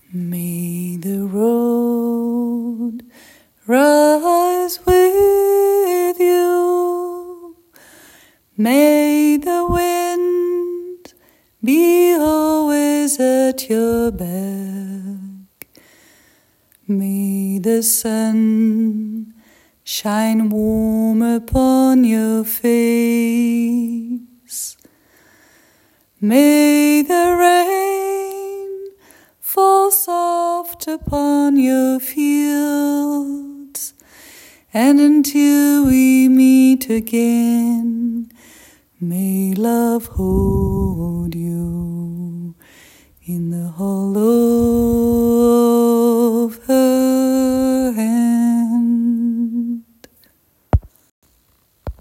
May the road rise with you. May the wind be always at your back. May the sun shine warm upon your face. May the rain fall soft upon your fields, and until we meet again, may love hold you in the hollow